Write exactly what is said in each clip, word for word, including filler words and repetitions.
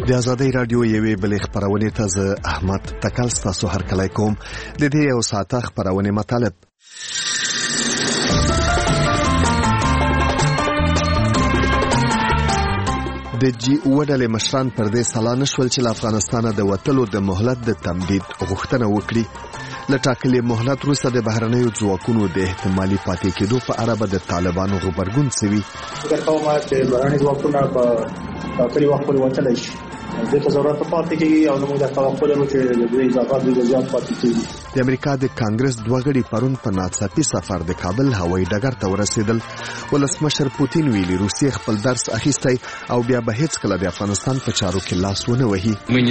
د آزادۍ رادیو یوې بلې خپرونې ته زه احمد تکل ستاسو هرکلی کوم. د دې یو ساعته خپرونې مطالب: د جی اوه ډلې مشران پر دې سلا نشول چې له افغانستانه د وتلو د مهلت د تمدید غوښتنه وکړي. له ټاکلي مهلت وروسته د بهرنیو ځواکونو د احتمالي پاتې کېدو په اړه به د طالبانو غبرګون څه وي؟ فکر کوم چې بهرني ځواکونه په ټاکلي وخت پورې وتلی شي، دې ته ضرورت پاتې کېږي او زموږ د توقع لرو چې د دې اضافات ډېر زیات پاتې کېږي. د امریکا د کانګرس دوه غړي پرون په ناڅاپي سفر د کابل هوایي ډګر ته ورسېدل. ولسمشر پوتین ویلي روسیې خپل درس اخیستی او بیا به هیڅکله د افغانستان په چارو کې لاس ونه وهي.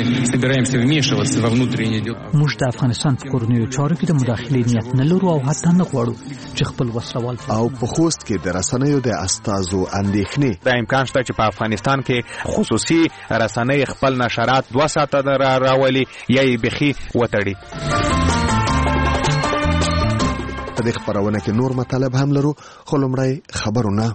موږ د افغانستان په کورنیو چارو کې د مداخلې نیت نه لرو او حتی نه غواړو چې خپل وسلوال. او په خوست کې د رسنیو د استازو اندېښنې: د امکان شته چې په افغانستان کې خصوصي رسنۍ خپل نشرات دوه ساعته را راولي یا یې بخي وتړي. په دې خبرونه کې نور مطالب هم لرو، خو لومړی خبرونه.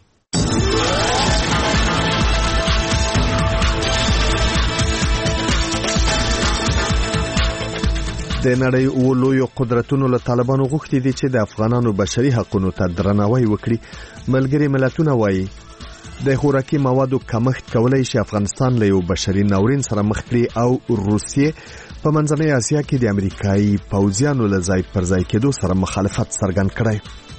د نړۍ اووه لویو قدرتونو له طالبانو غوښتي دي چې د افغانانو بشري حقونو ته درناوی وکړي. ملګري ملتونه وایي د خوراکي موادو کمښت کولای شي افغانستان له یو بشري ناورین سره مخ کړي او روسیې په منځنۍ اسیا کې د امریکایي پوځیانو له ځای پر ځای کېدو سره مخالفت څرګند کړی.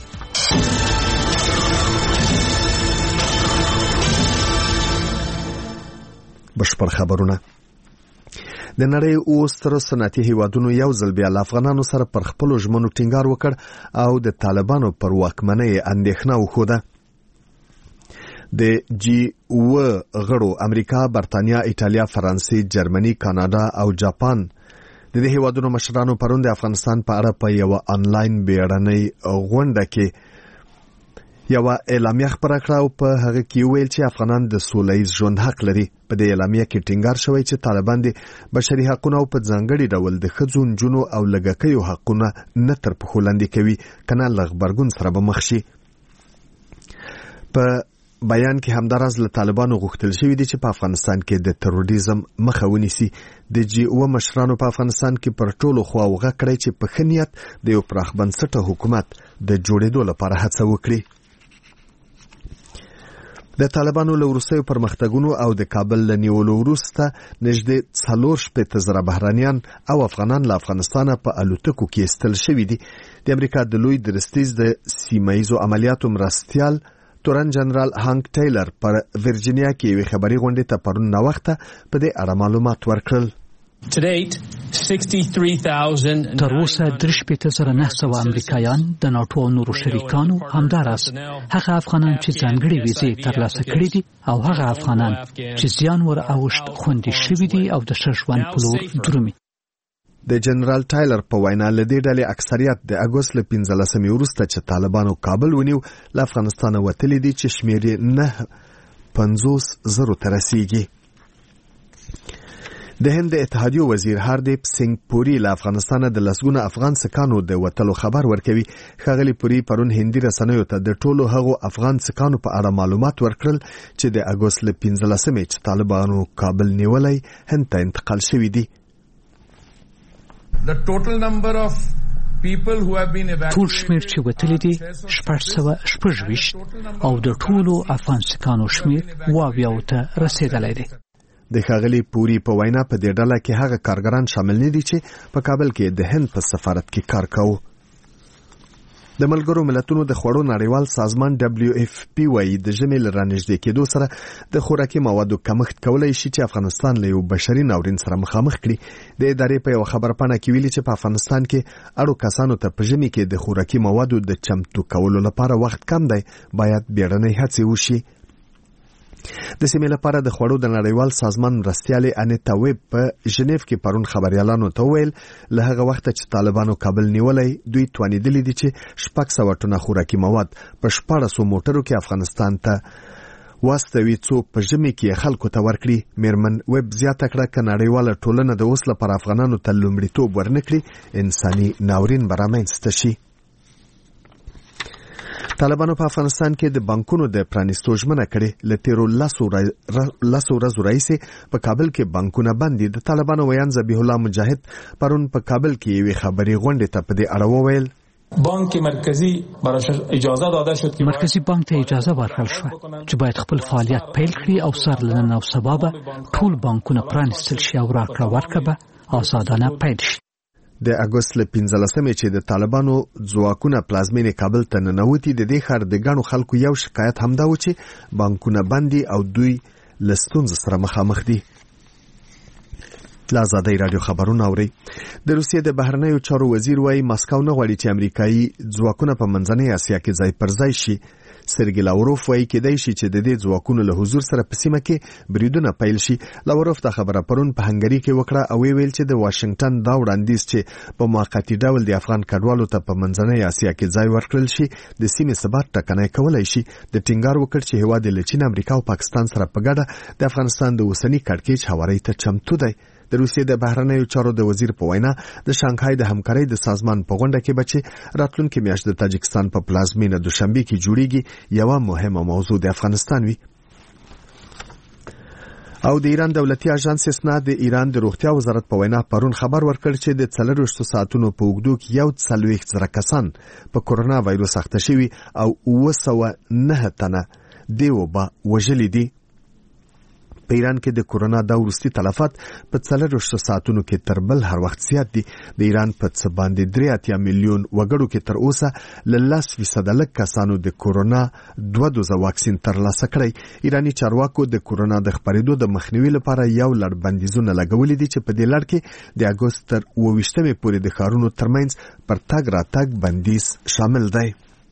بشپړ خبرونه. د نړۍ اووه سترو صنعتي هیوادونو یو ځل بیا له افغانانو سره پر خپلو ژمنو ټینګار وکړ او د طالبانو پر واکمنۍ اندېښنه وښوده. د جی اووه غړو امریکا، برتانیا، ایټالیا، فرانسې، جرمني، کاناډا او جاپان د دې هیوادونو مشرانو پرون د افغانستان په اړه په یو آنلاین بیړنۍ غونډه کې یو اعلامیه خپره کړه او په هغه کې ویل چې افغانان د سولهییز ژوند حق لري. په دې اعلامیه کې ټینګار شوی چې طالبان د بشري حقونو او په ځانګړي ډول د ښځو، نجونو او لږکیو حقونه نه تر پښو لاندې کوي، کنه له غبرګون سره به مخ شي. په بیان کې همداراز له طالبانو غوښتل شوی دی چې په افغانستان کې د تروریزم مخه ونیسي. د جی اوه مشرانو په افغانستان کې پر ټولو خواوو غږ کړی چې په ښه نیت د یو پراخ بنسټه حکومت د جوړېدو لپاره هڅه وکړي. د طالبانو له وروستیو پرمختګونو او د کابل له نیولو وروسته نږدې څلور شپېته زره بهرانیان او افغانان له افغانستانه په الوتکو کې ایستل شوي دي. د امریکا د لوی درستیز د سیمهییزو عملیاتو مرستیال تورن جنرال هانک ټیلر پر ورجینیا کې یوې خبري غونډې ته پرون ناوخته په دې اړه معلومات ورکړل. تر اوسه درې شپېته زره نه سوه امریکایان د ناټو او نورو شریکانو، همداراز هغه افغانان چې ځانګړي ویزې ترلاسه کړي دي او هغه افغانان چې زیان ور اوښت خوندي شوي دي او د ښه ژوند په لور درومي. د جنرال ټایلر په وینا له دې ډلې اکثریت د اګوست له پنځلسمې وروسته چې طالبانو کابل ونیو له افغانستانه وتلي دي چې شمېر یې نه پنځوس زرو ته رسیږي. د هند د اتحادیو وزیر هاردیپ سنگ پوری له افغانستانه د لسګونه افغان سکانو د وتلو خبر ورکوي. ښاغلي پوری پرون هندي رسنیو ته د ټولو هغو افغان سکانو په اړه معلومات ورکړل چې د اګوست له پنځلسمې چې طالبانو کابل نیولی هند ته انتقال شوي دي. The total number of people who have been evacuated ټول شمیر چې وتلی دي شپږ سوه شپږ ویشت او د ټولو افغان سکانو شمیر اووه اویاوو ته رسېدلی دی. د ښاغلي پوري په وینا په دې ډله کې هغه کارګران شامل نه دي چې په کابل کې د هند په سفارت کې کار کوي. د ملګرو ملتونو د خوړو نړیوال سازمان دبلیو اف پی وايي د ژمي له رانږدې کېدو سره د خوراکي موادو کمښت کولای شي چې افغانستان له یو بشري ناورین سره مخامخ کړي. د ادارې په یو خبرپاڼه کې ویلي چې په افغانستان کې اړو کسانو ته په ژمي کې د خوراکي موادو د چمتو کولو لپاره وخت کم دی، باید بیړنۍ هڅې وشي. د سیمې لپاره د خوړو د نړیوال سازمان مرستیالې انیتا ویب په ژنیف کې پرون خبريالانو ته ویل له هغه وخته چې طالبانو کابل نیولای دوی توانیدلي دي چې شپږ سوه ټنه خوراکي مواد په شپاړسو موټرو کې افغانستان ته واستوي څو په ژمي کې خلکو ته ورکړي. میرمن ویب زیاته کړه که نړیواله ټولنه د اوس لپاره افغانانو ته لومړیتوب ورنکړي انساني ناورین به رامنځته شي. طالبانو په افغانستان کې د بانکونو د پرانیستو ژمنه کړې ل تیرو لاسو ورځو راهیسې په کابل کې بانکونه بند دي. د طالبانو ویان ذبیح الله مجاهد پرون په کابل کې یوې خبري غونډې ته په دې اړه وویل بانک مرکزی براش اجازه داده شد که مرکزی بانک ته اجازه ورکړل شو چې باید خپل فعالیت پیل کړي او سر لنن او سبب ټول بانکونه پرانیستل شي او راکړه ورکړه به آزادانه پیل شي. د اګوست ل پنځلسمې چې د طالبانو ځواکونه پلازمینې کابل ته ننوتي د دې ښار د ګڼو خلکو یو شکایت همدا و چې بانکونه بندي او دوی له ستونزو سره مخامخ دي. له آزادۍ راډیو خبرونه اوري. د روسیې د بهرنیو چارو وزیر وايي ماسکو نه غواړي چې امریکایي ځواکونه په منځنۍ اسیا کې ځای پر ځای شي. سرګی لاوروف وايي کېدای شي چې د دې ځواکونو له حضور سره په سیمه کې بریدونه پیل شي. لاوروف دا خبره پرون په هنګري کې وکړه او ویل چې د واشنگټن دا وړاندیز چې په موقتی ډول د افغان کډوالو ته په منځنۍ اسیا کې ځای ورکړل شي د سیمې ثبات ټکنۍ کولای شي. د ټینګار وکړ چې هیواد له چین، امریکا او پاکستان سره په ګډه د افغانستان د اوسنی کړکېچ هواري ته چمتو دی. د روسیې د بهرنیو چارو د وزیر په وینا د شانګهای د همکارۍ د سازمان په غونډه کې بچي راتلونکي میاشت د تاجکستان په پلازمینه دوشنبه کې جوړیږي یو مهمه موضوع د افغانستان وي. او د ایران دولتي اژانس اسنا د ایران د روغتیا وزارت په وینا پرون خبر ورکړ چې د څلورویشتو ساعتونو په اوږدو کې یو څلوېښت زره کسان په کورونا وایروس اخته شوي او اوه سوه نه تنه د وبا وژلي دي. په ایران کې د کورونا د وروستي تلفات په څلورویشتو ساعتونو کې تر بل هر وخت زیات دي. د ایران په څه باندې درې اتیا میلیون وګړو کې تر اوسه له لس فیصده لږ کسانو د کورونا دوه دوزه واکسین ترلاسه کړی. ایراني چارواکو د کورونا د خپرېدو د مخنیوي لپاره یو لړ بندیزونه لګولي دي چې په دې لړ کې د اګوست تر اوه ویشتمې پورې د ښارونو ترمنځ پر تګ راتګ بندیز شامل دی.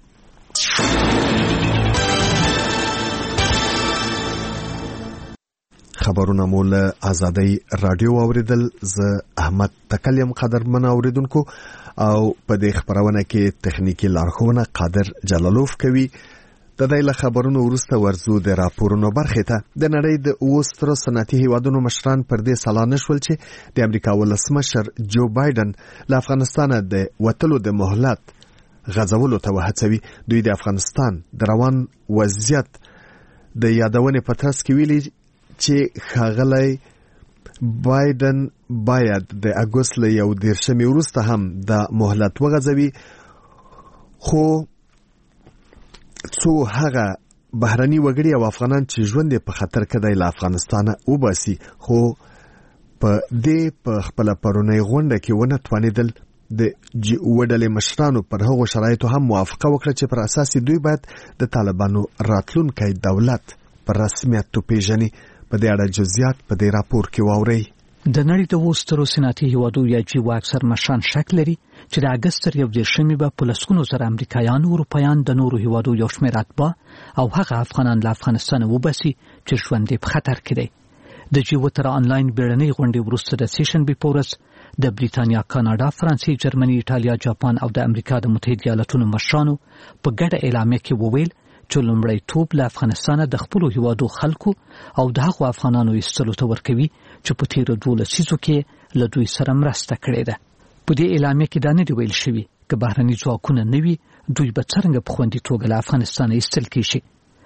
خبرونه مو له آزادۍ راډیو اوریدل. زه احمد تکلیم قدرمن اوریدونکو او په دې خبرونه کې تخنیکی لارښوونه قادر جلالوف کوي. د دې له خبرونو وروسته ورزو د راپورونو برخه ته. د نړۍ د اوسترو صنعتي هیوادونو مشران پر دې سلانه شول چې د امریکا ولسمشر جو بایدن له افغانستان د وټلو د مهلت غځولو ته وهڅوي. دوی د افغانستان د روان وضعیت د یادونې په ترڅ کې ویلي چې ښاغلی بایدن باید د اګوست له یو دېرشمې وروسته هم د مهلت وغځوي، خو څو هغه بهرني وګړي او افغانان چې ژوند په خطر کې دی له افغانستانه وباسي، خو په دې په خپله پرونۍ غونډه کې ونه توانېدل. د جي او ډلې مشرانو پر هغو شرایطو هم موافقه وکړه چې پر اساس دوی باید د طالبانو راتلونکی دولت پر رسمیت وپېژني. په دې اړه جزئیات په دې راپور کې واورئ. د نړۍ د وسترو صنعتي هیوادو یا جی او اکثر مشران شک لري چې د اګست تر یو دېرشمې به په لسګونو زره امریکایان او اروپایان د نورو هیوادو یو شمېر اتباع او هغه افغانان له افغانستانه وباسي چې ژوند یې په خطر کې دی. د جی او تر آنلاین بیړنۍ غونډې وروسته د سیشنبې په ورځ د بریتانیا، کاناډا، فرانسې، جرمني، ایټالیا، جاپان او د امریکا د متحده ایالاتونو مشرانو په ګډه اعلامیه کې وویل چې لومړیتوب له افغانستانه د خپلو هیوادو خلکو او د هغو افغانانو ایستلو ته ورکوي چې په تیرو دوه لسیزو کې له دوی سره مرسته کړې ده. په دې اعلامیه کې دا نه دی ویل شوي که بهرني ځواکونه نه وي دوی به څرنګه په خوندي توګه له افغانستانه ایستل کیږي.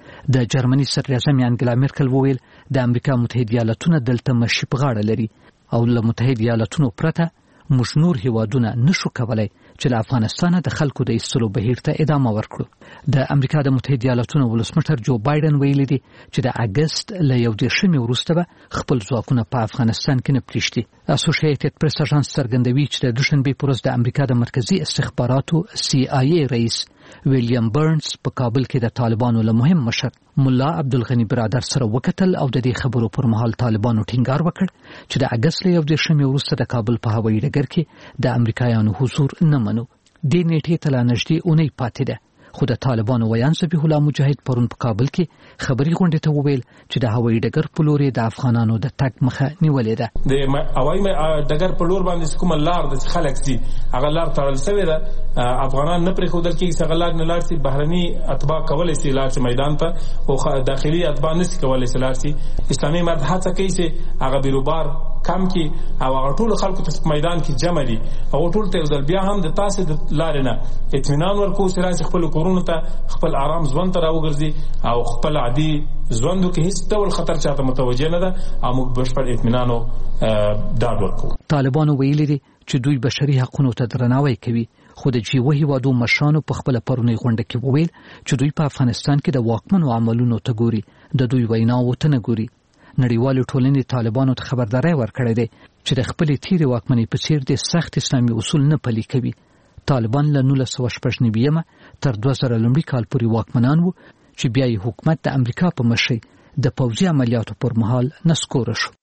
د جرمني صدراعظم انګلا میرکل وویل د امریکا متحده ایالاتونه دلته مشي په غاړه لري او له متحده ایالاتونو پرته موږ نور هیوادونه نشو کولای چې له افغانستانه د خلکو د ایستلو بهیر ته ادامه ورکړو. د امریکا د متحده ایالاتونو ولسمشر جو بایدن ویلي دی چې د اګست له یو دېرشمې وروسته به خپل ځواکونه په افغانستان کې نه پرېږدي. اسوسییټډ پریس اژانس څرګندوي چې د دوشنبې په ورځ د امریکا د مرکزي استخباراتو سی آی ای رئیس ویلیام برنز په کابل کې د طالبانو له مهم مشر ملا عبدالغنی برادر سره وکتل او د دې خبرو پر مهال طالبانو ټینګار وکړ چې د اګست له یو دېرشمې وروسته د کابل په هوایي ډګر کې د امریکایانو حضور نه منو. دې نیټې ته لا نږدې اونۍ پاتې ده، خو د طالبانو ویان ذبیح الله مجاهد پرون په کابل کې خبري غونډې ته وویل چې د هوایي ډګر په لور د افغانانو د تګ مخه نیولې ده. د هوایي ډګر په لور باندې کومه لار د خلک سي هغه لار تړل شوې ده. افغانان نه پرې خودل کې څنګه لار نه لار سي، بهرني اتباع کولای سي لار چې میدان ته او داخلي اتباع نشي کولای سي لار سي. اسلامي مرد هڅه کوي چې هغه بیروبار کم کی او هغه ټول خلکو ته میدان کې جمع دي او ټول ته ځل بیا هم د تاسو د لارې نه اطمینان ورکو سره خپل کورونو ته خپل آرام ژوند ته راوګرځي او خپل عادي ژوندو کې هیڅ ډول خطر چاته متوجه نه ده او موږ بشپړ اطمینان او ډاډ ورکو. طالبانو ویلي دي چې دوی بشري حقوقو ته درناوی کوي، خو د جی وهي وادو مشرانو په خپل پرونی غونډه کې وویل چې دوی په افغانستان کې د واکمنو عملونو ته ګوري، د دوی ویناو ته نه ګوري. نړیوال ټولنې طالبانو ته خبرداري ورکړې ده چې د خپل تیری واکمنۍ په څیر د سخت اسلامي اصول نه پلي کوي. طالبان له نولس سوه شپږ نوي تر دوه زره لومړي کال پورې واکمنان وو چې بیا یې حکومت د امریکا په مشرۍ د پوځي عملیاتو پر مهال نسکور شو.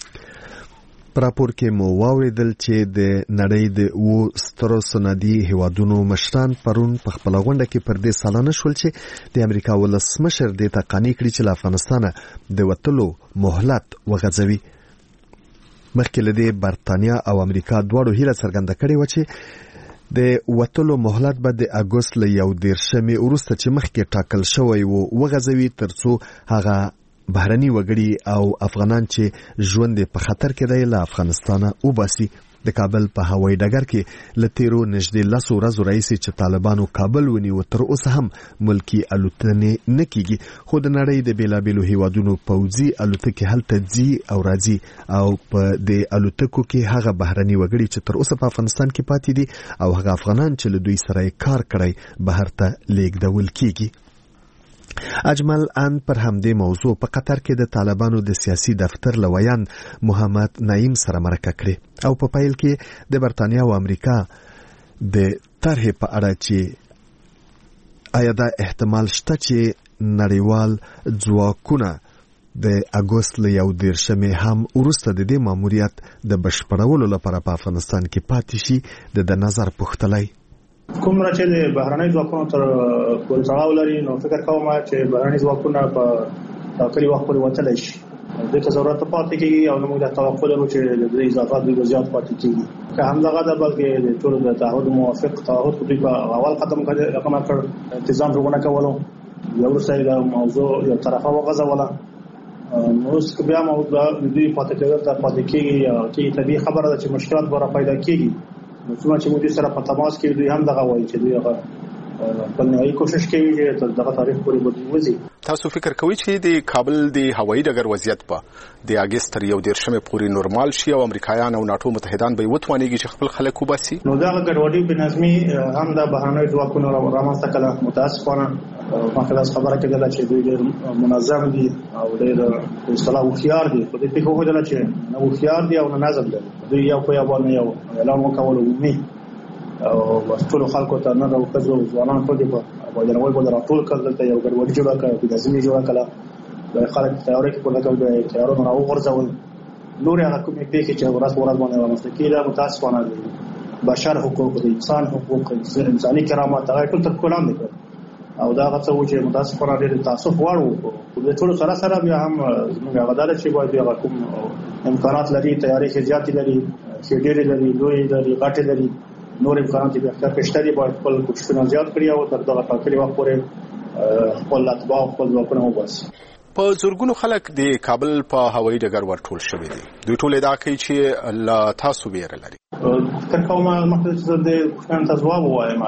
پراپور کې مو واوریدل چې د نړۍ د و سترو صنعتي هیوادونو مشران پرون په خپل غونډه کې پر دې سالانه شول چې د امریکا ولسمشر د تقانی کړی چې له افغانستان د وټلو مهلت وغځوي. مخکې له دې برتانیا او امریکا دواړو هیله څرګنده کړې و چې د وټلو مهلت به د اګوست له یو دیرشمې وروسته چې مخکې ټاکل شوی و وغځوي ترڅو هغه بهرني وګړي او افغانان چې ژوند په خطر کې دی له افغانستانه وباسي. د کابل په هوایي ډګر کې له تیرو نږدې لسو ورځو راهیسې چې طالبانو کابل ونیو تر اوسه هم ملکي الوتنې نه کیږي، خو د نړۍ د بیلابیلو هیوادونو پوځي الوتکې هلته ځي او راځي او په د الوتکو کې هغه بهرني وګړي چې تر اوسه په افغانستان کې پاتې دي او هغه افغانان چې له دوی سره کار کړی بهر ته لیږدول کیږي. اجمل ان پر همدې موضوع په قطر کې د طالبانو د سیاسي دفتر لویان محمد نعیم سره مرکه کړې او په پیل کې د برتانیا او امریکا د طرحې په اړه چې آیا دا احتمال شته چې نړیوال ځواکونه د اګوست له یو دیرشمې هم وروسته د دې ماموریت د بشپړولو لپاره په افغانستان کې پاتې شي د نظر پوښتلی. کوم چې د بهرنۍ ځواکونو تر پورې تړاو لري نو فکر کوم چې بهرنۍ ځواکونه په ټاکلي وخت پورې وتلی شي. د ته ضرورت پاتې کېږي او موږ د توقع لرو چې د اضافات به زیات پاتې کېږي. که همدغه د بلکې د ټول د تعهد موافق تعهد دوی په اول قدم کې رقم کړ تنظیم جوړونه کولو یو څه د موضوع یو طرفه وغځوله نو اوس بیا موضوع د دوی پاتې کېدل تر پاتې کېږي چې طبيعي خبره ده چې مشکلات به را پیدا کېږي. نو څومره چې موږ سره په تماس کې دوی هم دغه وایي چې دوی هغه خپل نهایي کوشش کوي چې تر دغه تاریخ پورې به وځي. تاسو فکر کوئ چې د کابل د هوایي ډګر وضعیت په د اګست تر یو دیرشمې پورې نورمال شي او امریکایان او ناتو متحدان به وتوانیږي چې خپل خلک وباسي؟ نو دغه ګډوډي په نظمي هم د بهرنۍ ځواکونو رامنځته کړه. متاسفانه مخکې خبره کېدله چې دوی ډېر منظم دي او ډېر اصطلاح هوښیار دي، خو دې پېښه وښودله چې نه هوښیار دي او نه نظم لري. دوی یو په یو باندې یو اعلان وکول عمومي او ټول خلکو ته نه راوځو ځوانان ټول په باندې وایي راټول کړل ته یو ګډوډي جوړه کړه په لازمي جوړه کړه د خلک تیاری کې په لګول دی تیارونه راو ورځول نور هغه کومې پېښې چې ورځ ورځ باندې رامنځته کېده متاسفانه دي بشر حقوق د انسان حقوق انساني کرامت هغه ټول تر کولان دي او دا هغه څه چې متاسفانه ډېر تاسف وړو د ټول سره سره بیا هم موږ هغه داله چې باید هغه کوم امکانات لري تیاری کې زیات لري چې ډېر لري لوی لري غټ لري نور امکانات به اختیار کړي باید خپل کوششونه زیات کړي او تر دغه ټاکلي وخت پورې خپل اتباع خپل ځواکونه وباسي. په زورګونو خلک د کابل په هوایي ډګر ورټول شوي دي. دوی ټول ادعا کوي چې لا تاسو ویره لري. فکر کوم مخکې د پوښتنې ته ځواب وایم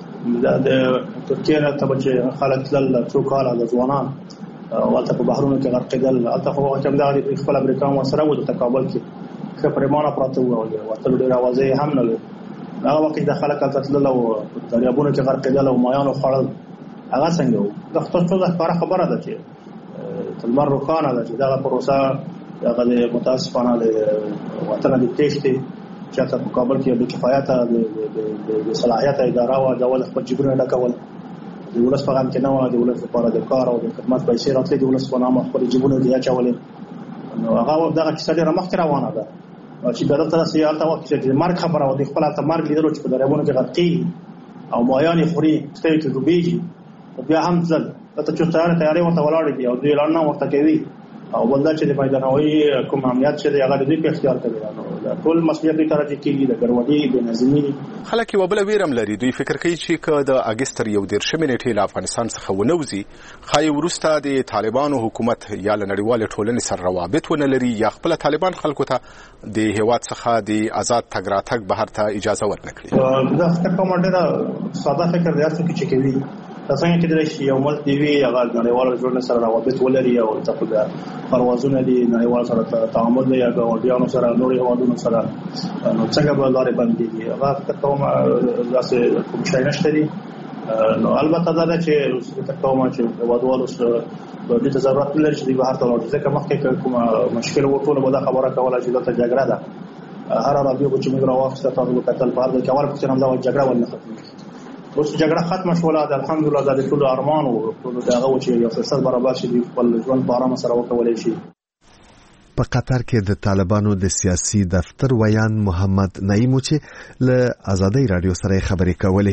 د ترکیه نه ته چې خلک تلل څو کاله د ځوانان والته په بحرونو کې غرقېدل البته خو کوم دا د خپل امریکا مو سره و د کابل کې ښه پریمانه پراته وو او ورته ډېر اوازې هم نه هغه وخت د خلک تلل او دریابونو کې غرقېدل او مایانو خوړل هغه څنګه وو. د خپل څه ښکاره خبره ده چې تلمر روخانه ده چې دا پروسه هغه د متاسفانه د وطن د تېښتې چې په کابل کې د کفایت د صلاحیت اداره او د ول خپل جبرونه ډکول د ولس په غم کې نه و د ولس لپاره د کار او د خدمت پیسې راتلې د ولس په نامه خپل جبرونه دی اچولې نو هغه دغه کیسه ډېره مخکې روانه ده چې دا تر سیاست او چې مرګ خبره او د خپل ته مرګ لیدلو چې په دریابونو کې غرقي او مایان خوري ستوي کې ډوبېږي بیا هم ځل ته چې تیار تیارې ورته ولاړې دي او دوی اعلان نه ورته کوي او بلدا چې د میدانوي کوم امنیت چې د هغه د دې په اختیار کې دی دا ټول مسؤلیت یې ترجه کیږي د ګډوډي د نظمی خلک یو بل ویرم لري دوی فکر کوي چې که د اگست یو دیرشمې نیټې له افغانستان څخه ونوځي خای ورسته د طالبانو حکومت یا له نړیوال ټولنې سره روابط ونه لري یا خپل طالبان خلکو ته د هیواد څخه د آزاد تګ راتګ بهر ته اجازه ورنکړي دا فکر کوم ډېر ساده فکر دی چې کوي څنګه چې د شي یو ملک دی وی هغه نړیوال ژوند سره روابط ولري او تاسو پروازونه دي نړیوال سره تعامل دی یا ګاونډیانو سره نوري هوادونو سره نو څنګه به لارې باندې دي هغه کوم داسې کوم شي نشته دي نو البته دا چې کوم چې هوادوالو سره د دې ضرورت لري چې بهر ته ورځي ځکه مخکې کوم مشکل وټول به دا خبره کوله چې دلته جګړه ده هر راډیو چې موږ راوښته تاسو کتل په اړه کې اول په نام دا جګړه ولنه ختمه اوس جګړه ختمه شوله د الحمدلله د ټول ارمان او ټول دغه چې یو فرصت برابر شي د خپل ژوند په آرام سره وکولای شي. په قطر کې د طالبانو د سیاسي دفتر ویان محمد نعیم چې له آزادۍ رادیو سره خبرې کولې.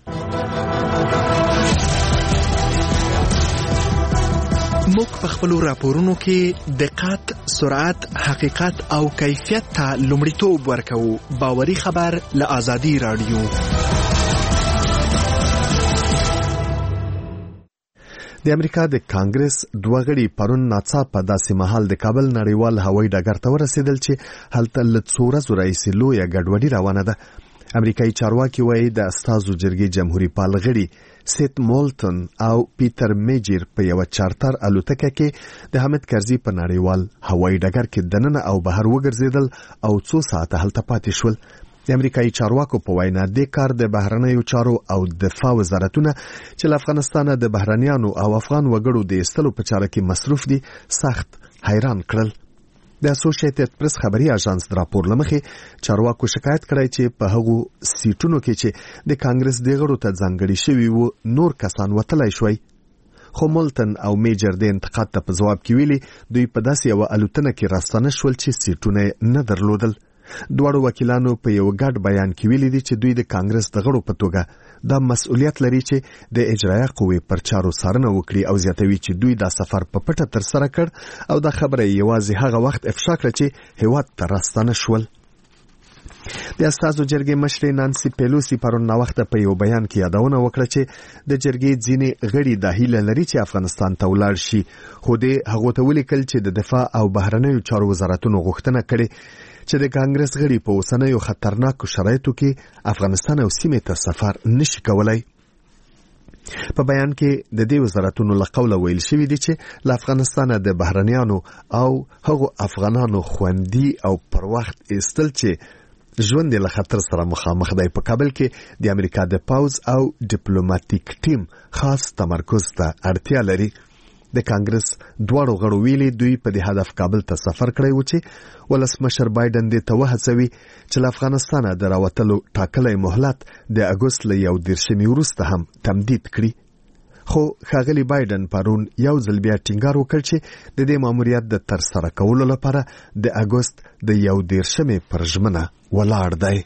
موږ په خپل راپورونو کې دقت، سرعت، حقیقت او کیفیت ته لومړیتوب ورکوو. باوري خبر له آزادۍ رادیو. د امریکا د کانګرس دوه غړي پرون ناڅاپه داسې مهال د کابل نړیوال هوایي ډګر ته ورسېدل چې هلته له څو ورځو راهیسې لویه ګډوډي روانه ده. امریکایي چارواکي وایي د استازو جرګې جمهوریت پال غړي سیت مولټن او پیټر میجر په یو چارټر الوتکه کې د حامد کرزي په نړیوال هوایي ډګر کې دننه او بهر وګرځیدل او څو ساعته هلته پاتې شول. د امریکایي چارواکو په وینا د کار د بهرنیو چارو او دفاع وزارتونه چې له افغانستان د بهرنیانو او افغان وګړو د ایستلو په چاره کې مصروف دي سخت حیران کړل. د اسوسییټډ پریس خبري اژانس د راپور لمخې چارواکو شکایت کړی چې په هغو سیټونو کې چې د کانګرس د غړو ته ځانګړي شوي وو نور کسان وتلای شوی. خو مولټن او میجر د انتقاد ته په ځواب کې ویلي دوی په داسې یو الوتنه کې راستانه شول چې سیټونه نه درلودل. دواړو وکیلانو په یو ګډ بیان کې ویلي دي چې دوی د کانګرس د غړو په توګه دا مسؤلیت لري چې د اجرایه قوې پر چارو څارنه وکړي او زیاتوي چې دوی دا سفر په پټه ترسره کړ او دا خبره یوازې هغه وخت افشا کړه چې هیواد ته راستانه شول. د استازو جرګې مشرې نانسي پیلوسی پرون ناوخته په یو بیان کې یادونه وکړه چې د جرګې ځینې غړي د هیله لري چې افغانستان ته ولاړ شي خو د هغو ته ولیکل چې د دفاع او بهرنیو چارو وزارتونو غوښتنه کړې چې د کانګرس غړي په اوسنیو خطرناکو شرایطو کې افغانستان او سیمې ته سفر نشي کولای. په بیان کې د دې وزارتونو له قوله ویل شوي دي چې له افغانستان د بهرنیانو او هغو افغانانو خوندي او پر وخت ایستل چې ژوند له خطر سره مخامخ دی په کابل کې د امریکا د پاوز او ډیپلوماټیک ټیم خاص تمرکز ته اړتیا لري. د کانګرس دواړو غړو ویلي دوی په دې هدف کابل ته سفر کړی و چې ولسمشر بایدن دې ته وهڅوي چې له افغانستان د راوتلو ټاکلی مهلت د اګوست له یو دیرشمې وروسته هم تمدید کړي. خو ښاغلي بایدن پرون یو ځل بیا ټینګار وکړ چې د دې ماموریت د ترسره کولو لپاره د اګوست د یو دیرشمې پر ژمنه ولاړ دی.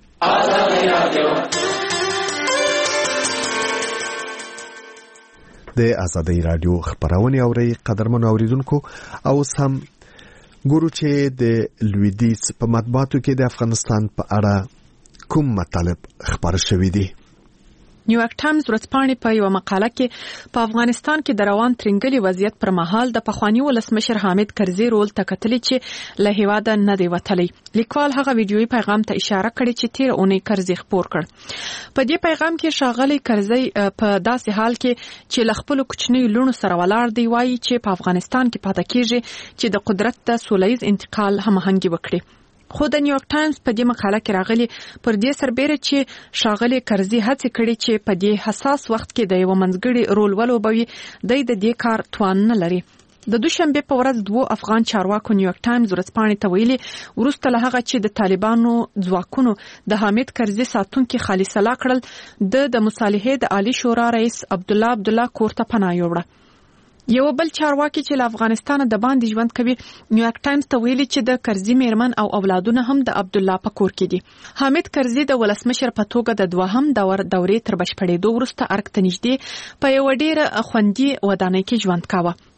د آزادۍ رادیو خبرونه اوري قدرمن اوریدونکو او هم ګورو چې د لویدیز په مطبوعاتو کې د افغانستان په اړه کوم مطالب خبر شوي دي. نیویارک ټایمز ورځپاڼې په یو مقاله کې په افغانستان کې د روان ترنګلي وضعیت پر مهال د پخوانی ولسمشر حامد کرزي رول ته کتلې چې له هیواده نه دی وتلی. لیکوال هغه ویډیويي پیغام ته اشاره کړې چې تیر اونۍ کرزي خپور کړ. په دې پیغام کې ښاغلی کرزي په داسې حال کې چې له خپل کوچنی لونو سره ولاړ دی وایي چې په افغانستان کې پاتې کیږي چې د قدرت د سولهییز انتقال هماهنګي وکړي. خو د نیویارک ټایمز په دې مقاله کې راغلي پر دې سربېره چې ښاغلی کرزي هڅه کړې چې په دې حساس وخت کې د یو منځګړي رول ولوبوي د دې کار توان نه لري. د دوشنبه په ورځ دوه افغان چارواکو نیویارک ټایمز ورځپاڼې ته ویلي ورسته له هغه چې د طالبانو ځواکونو د حامد کرزي ساتونکي خالص الله کړل د د مصالحې د عالی شورا رئیس عبد الله عبد الله کور ته پناه یووړه. یو بل چارواکي چې له افغانستان د باندې ژوند کوي نیویارک ټایمز ته ویلي چې د کرزي میرمن او اولادونه هم د عبد الله په کور کې دي. حامد کرزي د ولسمشر په توګه د دوهم دور دورې تر بشپړېدو وروسته ارګ ته نږدې په یو ډېر خوندي ودانۍ کې ژوند کاوه.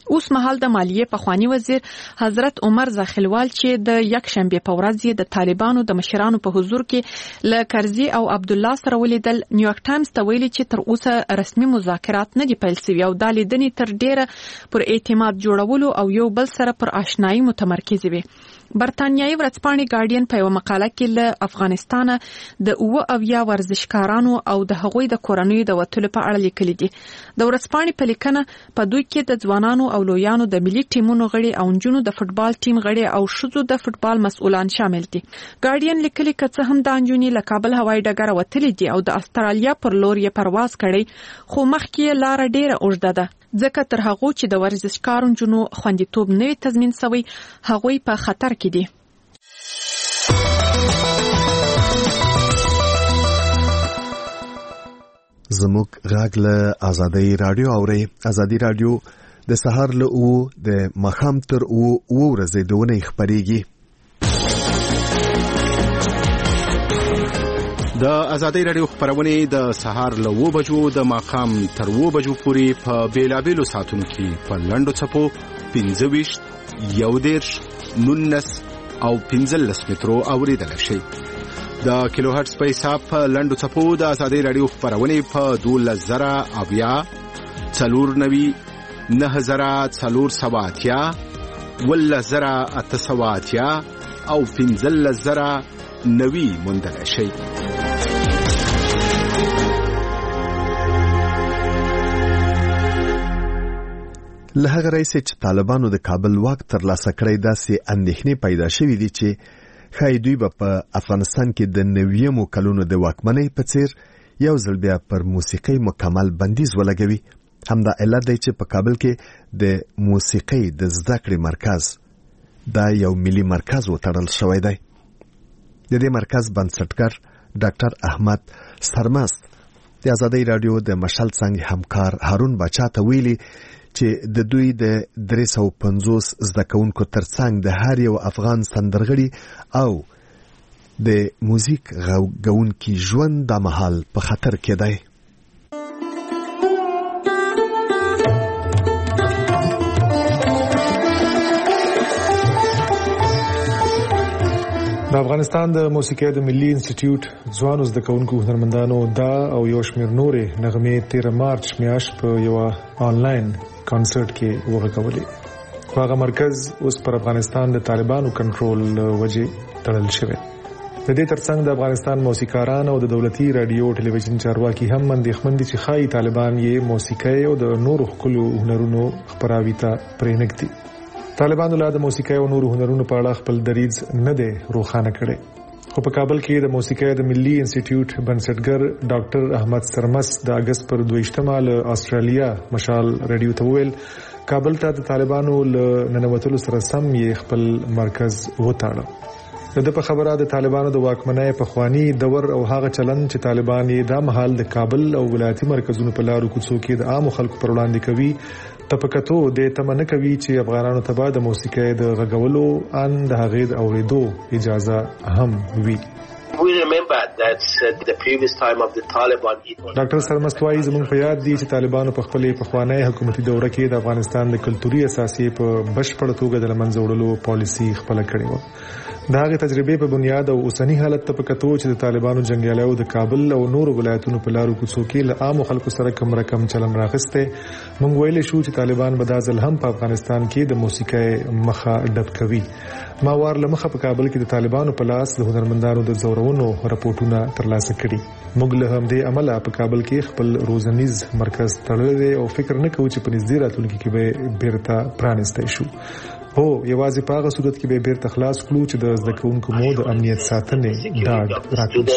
اوس مهال د مالیې پخوانی وزیر حضرت عمر زاخلوال چې د یک شنبه په ورځ د طالبانو د مشرانو په حضور کې ل کرزي او عبد الله سره ولیدل، نیویارک ټایمز ته ویلي چې تر اوسه رسمي مذاکرات نه دي پیل شوي او د لیدنې تر ډیره پر اعتماد جوړولو او یو بل سره پر آشنایی متمرکز وي. برتانیایي ورځپاڼې ګارډین په یو مقاله کې له افغانستان د اوه اویا ورزشکارانو او د هغوی د کورنیو د وتلو په اړه لیکلي دي. د ورځپاڼې په لیکنه په دوی کې د ځوانانو او لویانو د ملي ټیمونو غړي او نجونو د فوتبال ټیم غړي او ښځو د فوتبال مسؤلان شامل دي. ګارډین لیکلي که څه هم د نجونې له کابل هوایي ډګره وتلي دي او د استرالیا پر لور یې پرواز کړی، خو مخکې لار ډیره اوږده ده ځکه تر هغه چې د ورزشکارو نجونو خوندیتوب نوي تضمین شوی هغوی په خطر کې دي. زموږ غږ له آزادۍ رادیو اوري. آزادۍ رادیو د سهار له او د مخام تر او او ورځې دونه خبريږي. د آزادۍ رادیو خبرونه د سهار له و بجو د ماقام تر و بجو پورې په بیلابیلو ساعتونو کې په لندو چپو پنځه ویشت، یو دېرش، نولس او پنځلس مترو اوریدل شي. د کیلو هرتز په حساب په لندو چپو د آزادۍ رادیو خبرونه په دولس زره اویا، څلور نوي، نه زره څلور سوه اتیا، ولس زره اته سوه اتیا او پنځلس زره نوي موندل شي. له هغه راځي چې طالبانو د کابل واک ترلاسه کړی داسې اندېښنې پیدا شوې دي چې ښایي دوی به په افغانستان کې د نویمو کلونو د واکمنۍ په څیر یو ځل بیا پر موسیقۍ مکمل بندیز ولګوي. همدا علت دی چې په کابل کې د موسیقۍ د زده کړې مرکز دا یو ملي مرکز وتړل شوی دی. د دې مرکز بنسټګر ډاکټر احمد سرمست د آزادۍ رادیو د مشال څنګه همکار هارون بچا ته ویلي چې د دوی د درې سوه پنځوس زده کوونکو ترڅنګ د هر یو افغان سندرغړي او د موزیک غوونکي ژوند د مهال په خطر کې دی. د افغانستان د موسیقۍ د ملي انسټیټیوټ ځوانو زده کوونکو هنرمندانو دا او یو شمېر نورې نغمې تیره مارچ میاشت په یوه آنلاین کانسرت کې وغږولې. هغه مرکز اوس پر افغانستان د طالبانو کنټرول وجې تړل شوی. د دې ترڅنګ د افغانستان موسیقاران او د دولتي رادیو ټلویزیون چارواکي هم اندېښمن دي چې ښایي طالبان یې موسیقۍ او د نورو ښکلو هنرونو خپراوي ته پرېنږدي. طالبانو لا د موسیقۍ او نورو هنرونو په اړه خپل دریځ نه دی روښانه کړی، خو په کابل کې د موسیقۍ د ملي انسټیټیوټ بنسټګر ډاکټر احمد سرمست د اگست پر دویشتمه له استرالیا مشال رادیو ته وویل کابل ته د طالبانو له ننوتلو سره سم یې خپل مرکز وتاړه. د دې په خبره د طالبانو د واکمنۍ په خواني دور او هغه چلن چې طالبان یې د مهال د کابل او ولایتي مرکزونو په لارو کوڅو کې د عام خلکو پر وړاندې کوي تپکتو د تمنه کوي چې افغانانو ته د موسیقۍ د غږولو ان د هغې د اوریدو اجازه هم وي. ډاکټر سرمست وايي زموږ په یاد دي چې طالبانو په خپلې پخوانۍ حکومتي دوره کې د افغانستان د کلتوري اساسي په بشپړ توګه د لمنځه وړلو پالیسي خپله کړې وه. د هغې تجربې په بنیاد او اوسني حالت ته په کتو چې د طالبانو جنګیالیو د کابل او نورو ولایتونو په لارو کوڅو کې له عامو خلکو سره کم رقم چلن راغستی، موږ ویلی شو چې طالبان به دا ځل هم په افغانستان کې د موسیقۍ مخه ډب کوي. ما وار له مخه په کابل کې د طالبانو په لاس د هنرمندانو د ځورونو راپورټونه ترلاسه کړي. موږ له همدې امله په کابل کې خپل روزنیز مرکز تړلی دی او فکر نه کوو چې په نږدې راتلونکي کې به بیرته پرانیستی شو. هو یوازې په هغه صورت کې به بیرته خلاص کړو چې د زده کوونکو مو د امنیت ساتنې ډاډ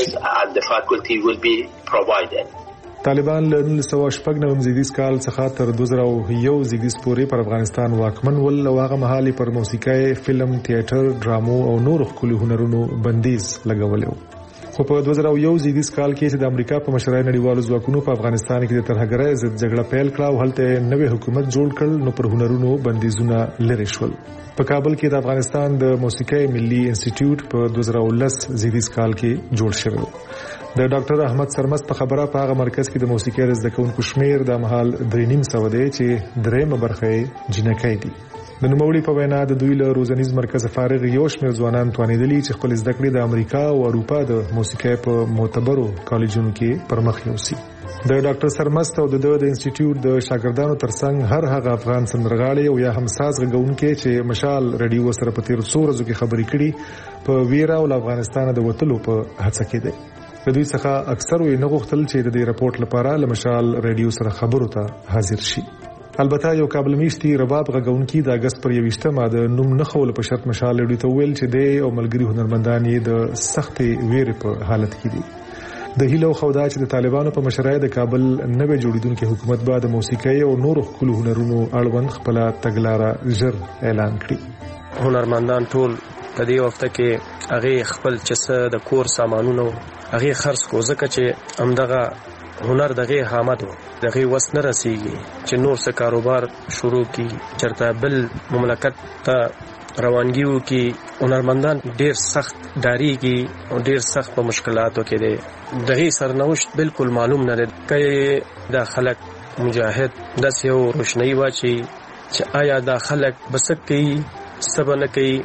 راکړي. طالبان له نولس سوه شپږ نوي زیږدیز کال څخه تر دوه زره یو زیږدیز پورې پر افغانستان واکمن ول او هغه مهال پر موسیقۍ، فلم، تیاتر، ډرامو او نور ښکلي هنرونو بندیز لګولی و. خو په دوه زره یو زیږدیز کال کې چې د امریکا په مشرۍ نړیوالو ځواکونو په افغانستان کې د ترهګرۍ ضد جګړه پیل کړه او هلته نوې حکومت جوړ کړ نو پر هنرونو بندیزونه لرې شول. په کابل کې د افغانستان د موسیقۍ ملي انسټیټیوټ په دوه زره ولس زیږدیز کال کې جوړ شوی. د ډاکټر احمد سرمست په خبره په هغه مرکز کې د موسیقۍ د زده کوونکو شمیر د مهال درې نیم سوه دی چې درېیمه برخه یې جینکۍ دي. د نوموړي په وینا د دوی له روزنیز مرکز فارغ یو شمېر ځوانان توانېدلي چې خپل زده کړې د امریکا او اروپا د موسیقۍ په معتبرو کالجونو کې پرمخ یوسي. د ډاکټر سرمست او د د انسټیټیوټ د شاګردانو ترڅنګ هر هغه افغان سندرغاړي او یا هم ساز غږونکي چې مشال رادیو سره په تیر څو ورځو کې خبرې کړي په ویرا او افغانستان د وټلو په هڅه کې دي. د دوی څخه اکثر یې نه غوښتل چې د دې راپورټ لپاره له مشال رادیو سره خبرو ته حاضر شي. البته یو کابل میشتي رباب غږونکي د اگست پر یویشتمه د نوم نه خول په شرط مشال رادیو ته ویل چې د او ملګری هنرمندان یې د سختې ویرې په حالت کې دي. د هیلو خودا چې د طالبانو په مشرۍ د کابل نوې جوړیدونکو حکومت بعد موسیقۍ او نور خپل هنرونو اړوند خپل تګلارې ژر اعلان کړي. هنرمندان ټول په دې وخت کې هغه خپل چسه د کور سامانونو هغه خرڅ کو ځکه چې همدغه هنر دغه حامدو دغه وس نه رسیږي چې نور څه کاروبار شروع کی چرته بل مملکت ته روانګیو کې هنرمندان ډیر سخت ډاریږي او ډیر سخت په مشکلاتو کې دي. دغه سرنوشت بالکل معلوم نه دی کله د خلک مجاهد د سیو روشنی واچي چې آیا د خلک بسکې سبنه کوي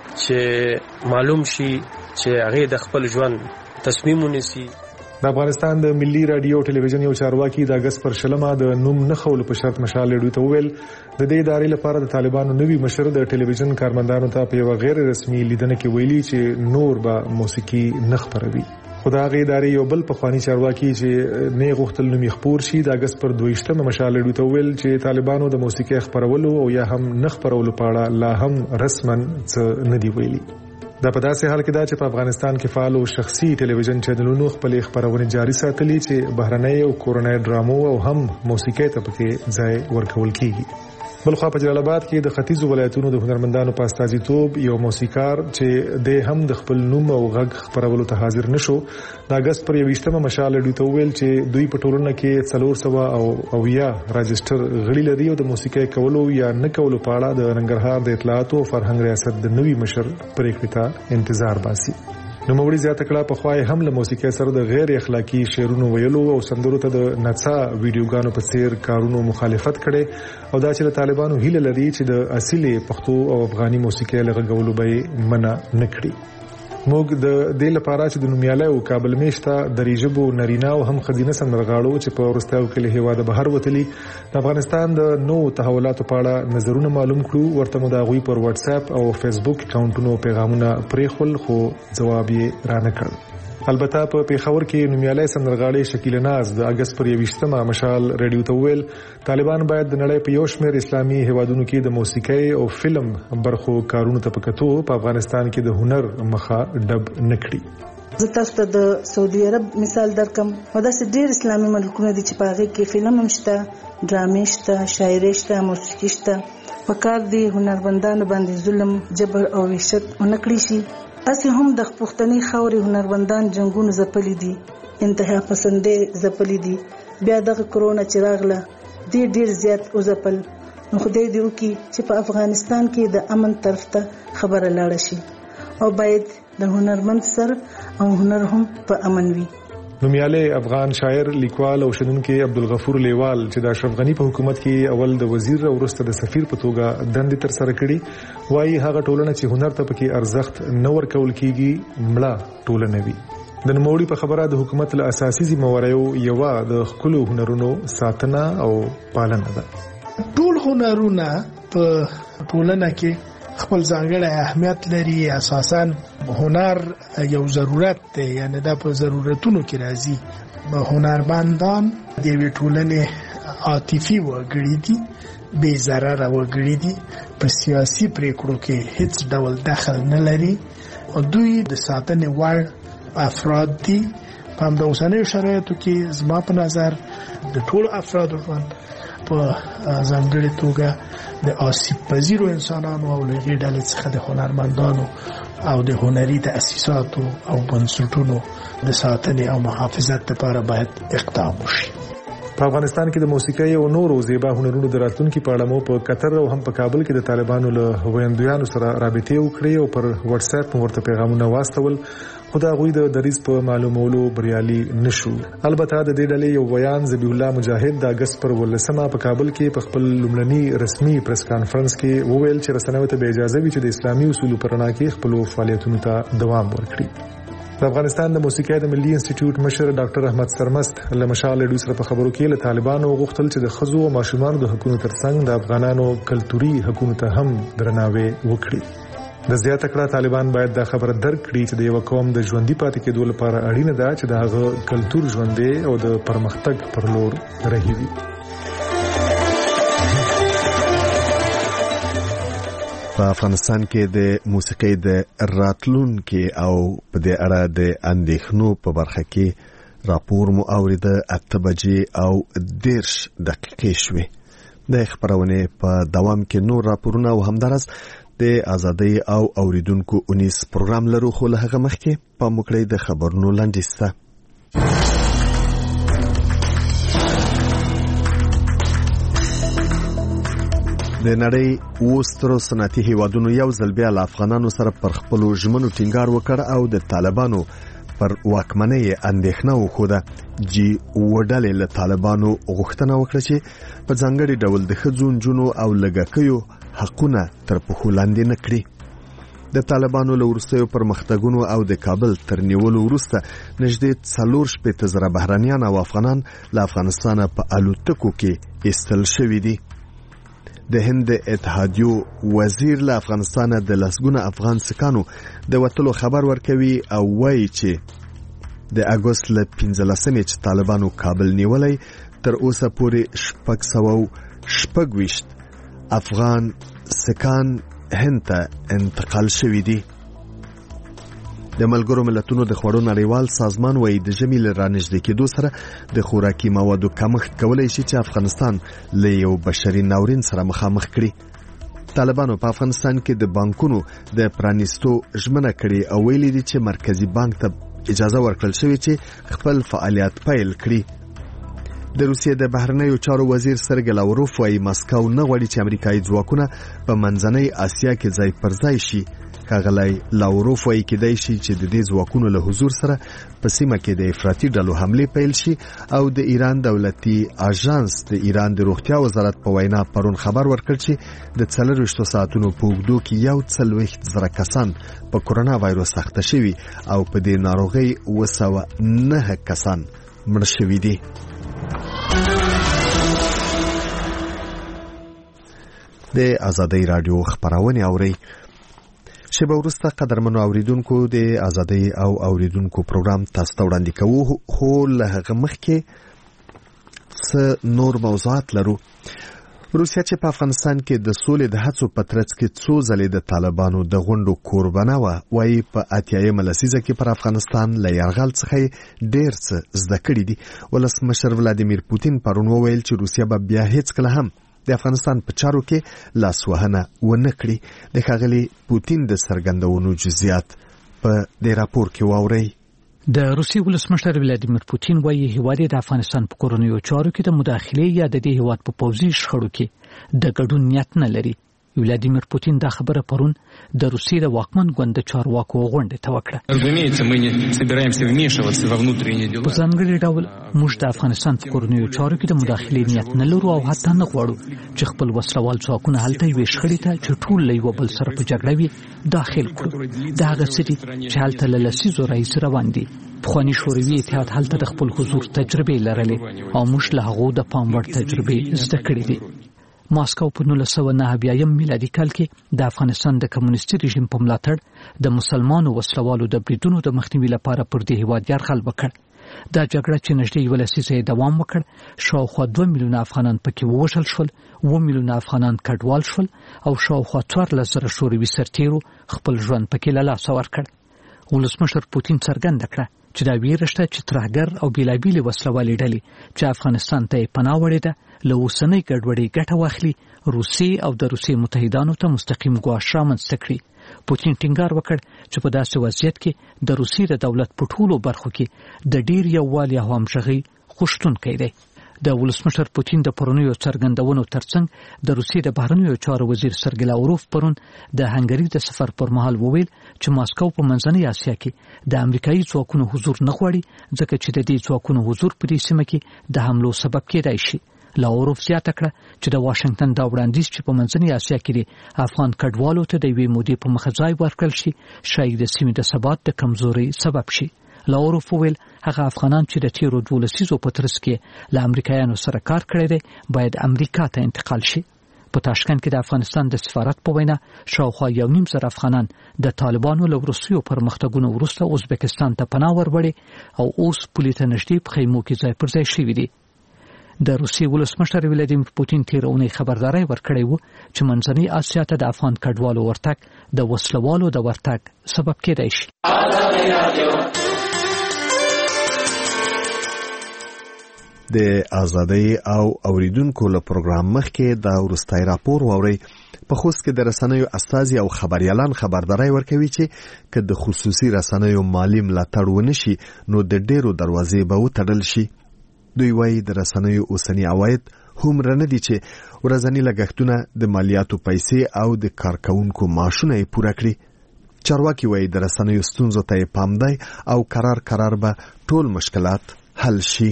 چې معلوم شي چې هغه د خپل ژوند تصمیم ونیسي. د افغانستان د ملي رادیو ټلویزیون یو چارواکي د اگست پر شلمه د نوم نه خول په شرط مشال رادیو ته ویل د دې ادارې لپاره د طالبانو نوی مشر د ټلویزیون کارمندانو ته په یو غیر رسمي لیدنه کې ویلي چې نور به موسیقي نه خپروي. خدای ادارې یو بل په خواني چارواکي چې نه غوښتل نوم خپور شي د اگست پر دویشتمه مشال رادیو ته ویل چې طالبانو د موسیقي خپرولو او یا هم نه خپرولو په اړه لا هم رسما څه نه دی ویلي. دا په داسې حال کې دا چې په افغانستان کې فعال او شخصي ټلویزیون چینلونو خپل خبرونه جاري ساتلي چې بهرنۍ او کورنۍ ډرامو او هم موسیقۍ ته پکې ځای ورکول کیږي. بلخوا په جلال آباد کې د ختیځو ولایتونو د هنرمندانو په استازیتوب یو موسیقار چې د هم د خپل نوم او غږ خبرولو ته حاضر نشو د اگست پر یویشتمه مشال رادیو ته ویل چې دوی په ټولنه کې څلور سوه او اویا راجستر غړي لري او د موسیقۍ کولو یا نه کولو په اړه د ننګرهار د اطلاعات او فرهنګ ریاست د نوي مشر پریکړې ته انتظار باسي. نوموړي زیاته کړه په خوای هم له موسیقۍ سره د غیر اخلاقی شعرونو ویلو او سندرو ته د نڅا ویډیوګانو په څیر کارونو مخالفت کړي او دا چې د طالبانو هیله لري چې د اصلي پښتو او افغاني موسیقۍ لغږولو به منع نکړي. موږ د دې لپاره چې د نومیاله او کابل میشته د ریجبو نرینا او هم خدینه سندرغاړو چې په ورستاو کې له هیواده بهر وتلي د افغانستان د نو تحولاتو په اړه نظرونه معلوم کړو. ورته مو دا غوي پر واتس اپ او فیسبوک اکاونټونو پیغامونه پریخول خو جواب یې را نه کړ. البته په پیښور کې نومیاله سندرغاړي شکیل ناز د اگست پر یویشتمه مشال رادیو ته ویل طالبان باید د نړۍ په یو شمېر اسلامي هیوادونو کې د موسیقۍ او فلم برخو کارونو ته پکتو په افغانستان کې د هنر مخه ډب نکړي. زه تاسو ته د سعودي عرب مثال درکم. وداسې ډېر اسلامي ملکونه دي چې په هغه کې فلم هم شته، ډرامې شته، شاعري شته، موسیقي شته. په کار دي هنرمندانو باندې ظلم، جبر او وحشت ونکړي شي. اسی هم د پښتني خاورې هنرمندان جنگونو ځپلي دي، انتها پسندې ځپلي دي. بیا دغه کرونا چې راغله ډېر ډېر زیات وځپل. نو خدای دې وکړي چې په افغانستان کې د امن طرف ته خبره لاړه شي او باید د هنرمند سر او هنر هم په امن وي. نومیاله افغان شاعر، لیکوال او شنونکي عبدالغفور لیوال چې د اشرف غنی په حکومت کې اول د وزیر او وروسته د سفیر په توګه دندې تر سره کړي، وایي هغه ټولنه چې هنر ته پکې ارزښت نه ورکول کیږي مړه ټولنه وي. د نوموړي په خبره د حکومت له اساسي ذمہواریو یو د خپل هنرونو ساتنه او پالنه ده. ټول هنرونه په ټولنه کې خپل ځانګړی اهمیت لري. اساساً هنر یو ضرورت دی، یعنی دا په ضرورتونو کې راځي. هنرمندان د یوې ټولنې عاطفي وګړي دي، بې ضرره وګړي دي، په سیاسي پریکړو کې هیڅ ډول دخل نه لري او دوی د ساتنې وړ افراد دي. په همدا اوسنیو شرایطو کې زما په نظر د ټولو افرادو ژوند په ځانګړي توګه د آسیب پذیرو انسانانو او لږې ډلې څخه د هنرمندانو او د هنري تأسیساتو او بنسټونو د ساتنې او محافظت لپاره باید اقدام وشي. په افغانستان کې د موسیقۍ او نورو زیبا هنرونو د راتلونکي په اړه مو په قطر او هم په کابل کې د طالبانو له ویندویانو سره رابطې وکړې او پر واتس اپ ورته پیغامونه واستول، خو د هغوی د دریځ په معلومولو بریالي نشو. البته د دې ډلې یو بیان ذبیح الله مجاهد د اګست پر ولسمه په کابل کې په خپل لومړني رسمي پریس کانفرنس کې وویل چې رسنیو ته به اجازه وي چې د اسلامي اصولو پر رڼا کې خپل فعالیتونو ته دوام ورکړي. د افغانستان د موسیقۍ د ملي انسټیټیوټ مشر ډاکټر احمد سرمست له مشال ډو سره په خبرو کې له طالبانو غوښتل چې د ښځو او ماشومانو د حقوقو ترڅنګ د افغانانو کلتوري حقوقو ته هم درناوی وکړي. د زیاته کړه طالبان باید دا خبره درک کړي چې د یو قوم د ژوندۍ پاتې کېدو لپاره اړینه ده چې د هغه کلتور ژوندۍ او د پرمختګ پر لور رهي وي. په افغانستان کې د موسیقۍ د راتلونکي او په دې اړه د اندېښنو په برخه کې راپور مو اوریده اته بجې او دیرش دقیقې شوې. د خبرونه په دوام کې نور راپورونه او همدارس د ازادۍ او اوریدونکو اونیس پروګرام لرو، خو له هغه مخکې په مکړې د خبرونو لاندې د نړۍ وسترو صنعتي هیوادونو یو ځل بیا له افغانانو سره پر خپلو ژمنو ټینګار وکړ او د طالبانو پر واکمنۍ اندېښنه وښوده. جی وډلې له طالبانو غوښتنه وکړه چې په ځانګړي ډول د ښځو، نجونو او لږکیو حقونه تر پښو لاندې نه کړي. د طالبانو له وروستیو پرمختګونو او د کابل تر نیولو وروسته نږدې څلور شپېته زره بهرنیان او افغانان له افغانستانه په الوتکو کې ایستل شوي دي. د هند اتحادیو وزیر له افغانستانه د لسګونه افغان سکانو د وټلو خبر ورکوي او وایي چې د اګوست له پنځلسمې چې طالبانو کابل نیولای تر اوسه پورې شپږ سوه شپږ ویشت افغان سکان هند ته انتقال شوي دي. د ملګرو ملتونو د خوړو نړیوال سازمان وایي د ژمي له رانږدې کېدو سره د خوراکي موادو کمښت کولی شي چې افغانستان له یو بشري ناورین سره مخامخ کړي. طالبانو په افغانستان کې د بانکونو د پرانیستو ژمنه کړې او ویلي دي چې مرکزی بانک ته اجازه ورکړل شوې چې خپل فعالیت پیل کړي. د روسیې د بهرنیو چارو وزیر سرګی لاوروف وایي ماسکو نه غواړي چې امریکایي ځواکونه په منځنۍ اسیا کې ځای پر ځای شي. ښاغلی لاوروف وایي کېدای شي چې د دې ځواکونو له حضور سره په سیمه کې د افراطي ډلو حملې پیل شي او د ایران دولتي اژانس د ایران د روغتیا وزارت په وینا پرون خبر ورکړ چې د څلورویشتو ساعتونو په اوږدو کې یو څلوېښت زره کسان په کورونا وایروس اخته شوي او په دې ناروغۍ اوه سوه نهه کسان مړه شوي دي. د ازادۍ راډیو خبرونه اوري. شیبه وروسته قدرمنو اوریدونکو د ازادۍ او اوریدونکو پروګرام تاسو ته وړاندې کوو، خو له هغه مخکې څه نور موضوعات لرو. روسیا چې په افغانستان کې د سولې د هڅو په ترڅ کې څو ځلې د طالبانو د غونډو کوربانه وه، وایي په اتیایمه لسیزه کې پر افغانستان له یرغل څخه ډېر څه زده کړي دي. ولسمشر ولادیمیر پوتین پرون وویل چې روسیا به بیا هیڅکله هم د افغانستان په چارو کې لاسوهنه ونه کړي. د ښاغلي پوتین د څرګندونو جزئیات په دې راپور کې واورئ. د روسیې ولسمشر ولادیمیر پوتین وایي هیواد د افغانستان په کورنیو چارو کې د مداخلې یا د دې هیواد په پوځي شخړو کې د ګډون نیت نه لري. ولادیمیر پوتین دا خبره پرون د روسیې د واکمن ګوند چارواکو غونډې ته وکړه. په ځانګړي ډول موږ د افغانستان په کورنیو چارو کې د مداخلې نیت نه لرو او حتی نه غواړو چې خپل وسلوال ځواکونه هلته یوې شخړې ته چې ټول له یوه بل سره په جګړه وي داخل کړو. دا هغه څه دي چې هلته له لسیزو راهیسې روان دي. پخواني شوروي اتحاد هلته د خپل حضور تجربې لرلې او موږ له هغو د پام وړ تجربې زده کړې دي. ماسکو په نولس سوه نهه اویایم میلادي کال کې د افغانستان د کمونیستي رژیم په ملاتړ د مسلمانو وسلوالو د بریدونو د مخنیوي لپاره پر دې هیواد یرغل وکړ. دا جګړه چې نږدې یوه لسیزه دوام وکړ، شاوخوا دوه میلیونه افغانان پکې ووژل شول، اوه میلیونه افغانان کډوال شول او شاوخوا څوارلس زره شوروي سرتیرو خپل ژوند پکې له لاسه ورکړ. ولسمشر پوتین څرګنده کړه چې دا ویره شته چې ترهګر او بیلابیلې وسلوالې ډلې چې افغانستان ته یې پناه وړې ده له اوسنۍ ګډوډۍ ګټه واخلي، روسیې او د روسیې متحدانو ته مستقیم ګواښ رامنځته کړي. پوتین ټینګار وکړ چې په داسې وضعیت کې د روسیې د دولت په ټولو برخو کې د ډیر یووالي او همغږۍ غوښتونکی دی. د ولسمشر پوتین د پرونیو څرګندونو ترڅنګ د روسیې د بهرنیو چارو وزیر سرګی لاوروف پرون د هنګري د سفر پر مهال وویل چې ماسکو په منځنۍ اسیا کې د امریکایي ځواکونو حضور نه غواړي، ځکه چې د دې ځواکونو حضور په دې سیمه کې د حملو سبب کېدای شي. لاوروف زیاته کړه چې د واشنگټن دا وړاندیز چې په منځنۍ اسیا کې د افغان کډوالو ته د یوې مودې په مخه ځای ورکړل شي شاید د سیمې د ثبات د کمزورۍ سبب شي. لاوروف وویل هغه افغانان چې د تیرو دوه لسیزو په ترڅ کې له امریکایانو سره کار کړی دی باید امریکا ته انتقال شي. په تاشکند کې د افغانستان د سفارت په وینا شاوخوا یو نیم زره افغانان د طالبانو له وروستیو پرمختګونو وروسته ازبکستان ته پناه وروړي او اوس پولې ته نږدې په خیمو کې ځای پر ځای شوي دي. د روسیې ولسمشر ولادیمیر پوتین تیر اونۍ خبرداري ورکړې و چې منځنۍ اسیا ته د افغان کډوالو ورتګ د وسلوالو د ورتګ سبب کېدای شي. د ازادۍ او اوریدونکو له پروګرام مخکې دا ورستای راپور ووري. په خوست کې د رسنیو استازي او خبريالان خبرداري ورکوي چې که د خصوصي رسنیو مالی ملاتړ ونشي نو د ډیرو دروازې به وتړل شي. دوی وايي د رسنیو اوسنی عواید هومره نه دي چې ورځنی لګښتونه د مالیاتو پیسې او د کارکونکو معاشونه یې پوره کړي. چارواکي وايي د رسنیو ستونزو ته پام دی او قرار قرار به ټول مشکلات حل شي.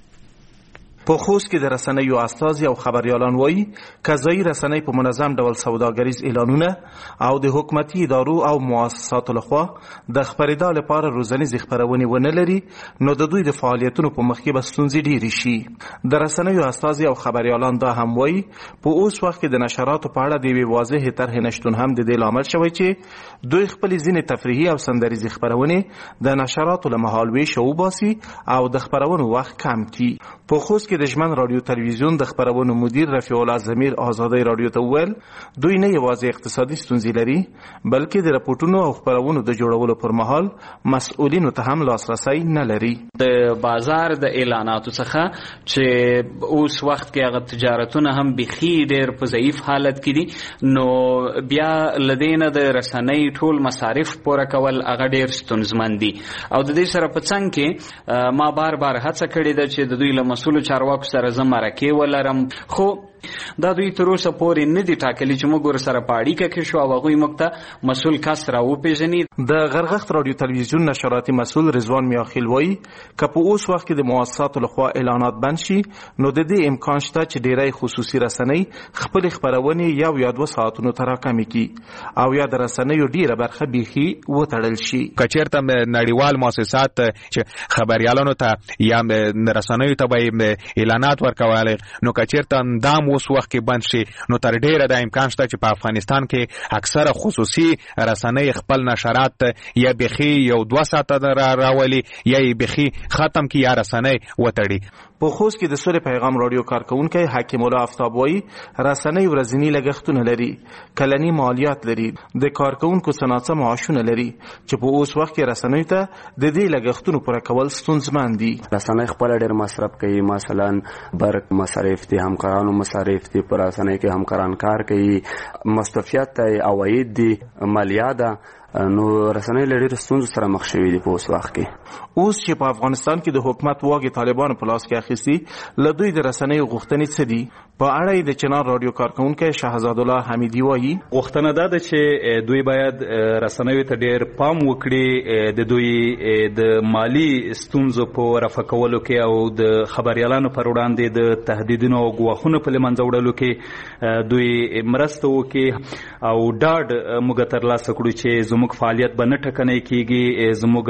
په خوست کې د رسنیو استازي او خبريالان وایي قضایي رسنۍ په منظم ډول سوداګریز اعلانونه او د حکومتي ادارو او مؤسساتو لخوا د خبرېدا لپاره روزنیزې خبرونې ونه لري نو د دوی د فعالیتونو په مخ کې به ستونزې ډېرې شي. د رسنیو استازي او خبريالان دا هم وایي په اوس وخت کې د نشراتو په اړه د یوې واضحې طرحې نشتون هم د دې لامل شوی چې دوی خپلې ځینې تفریحي او سندریزې خبرونې د نشراتو له مهالویش وباسي او د خبرونو وخت کم کړي. په خوست د ژمن رادیو تلویزیون د خبرونو مدیر رفیع الله زمیر آزادۍ رادیو ته وویل دوی نه یوازې اقتصادي ستونزې لري بلکې د راپورټونو او خبرونو د جوړولو پر مهال مسؤلینو ته هم لاسرسی نه لري. د بازار د اعلاناتو څخه چې اوس وخت کې هغه تجارتونه هم بخي ډېر په ضعیف حالت کې دي نو بیا لدینه د رسنۍ ټول مصارف پوره کول هغه ډېر ستونزمن دي او د دې سره په څنګ کې ما بار بار هڅه کړې ده چې د دوی له مسؤل چارواکو سره زه مرکې ولرم خو دا دوی تر اوسه پورې نه دي ټاکلي چې موږ ورسره په اړیکه کې شو او هغوی موږ ته مسؤل کس راوپېژني. د غرغښت رادیو تلویزیون نشراتي مسؤل رضوان میاخیل وایي که په اوس وخت کې د مؤسساتو لخوا اعلانات بند شي نو د دې امکان شته چې ډیری خصوصي رسنۍ خپلې خپرونې یو یا دوه ساعتونو ته راکمې کړي او یا د رسنیو ډیره برخه بیخي وتړل شي. که چېرته نړیوال مؤسسات چې خبریالانو ته یا رسنیو ته به اعلانات ورکول نو که چېرته دام اوس وخت کې بند شي نو تر ډیره د امکان شته چې په افغانستان کې اکثره خصوصي رسنۍ خپل نشرات یا بخي یو دوه ساعته راولي یا بخي ختم کی یا رسنۍ وتړي. په خوست کې د سولې پیغام رادیو کارکونکي حکیم الله آفتاب وایي رسنۍ ورځنی لګښتونه لري، کلنی مالیات لري، د کارکونکو صنعت معاشونه لري چې په اوس وخت کې رسنۍ ته د دې لګښتونو پوره کول ستونزمن دي. رسنۍ خپل ډېر مصرف کوي، مثلا برق مصارف دي، همکارانو مصارف دي، پر رسنۍ کې همکاران کار کوي، مصرفیات عواید دي، مالیات نو رسنۍ له ډېرو ستونزو سره مخ شوي دي په اوس وخت کې. اوس چې په افغانستان کې د حکومت واګې طالبانو په لاس کې اخیستي له دوی د رسنیو غوښتنې څه دي؟ په اړه یې د چنار رادیو کارکونکی شهزاد الله حمیدي وایي غوښتنه دا ده چې دوی باید رسنیو ته ډېر پام وکړي، د دوی د مالی ستونزو په رفع کولو کې او د خبریالانو پر وړاندې د تهدیدونو او ګواښونو په له منځه وړلو کې دوی مرسته وکړي او ډاډ موږ ترلاسه کړو چې زموږ فعالیت به نه ټکنی کېږي، زموږ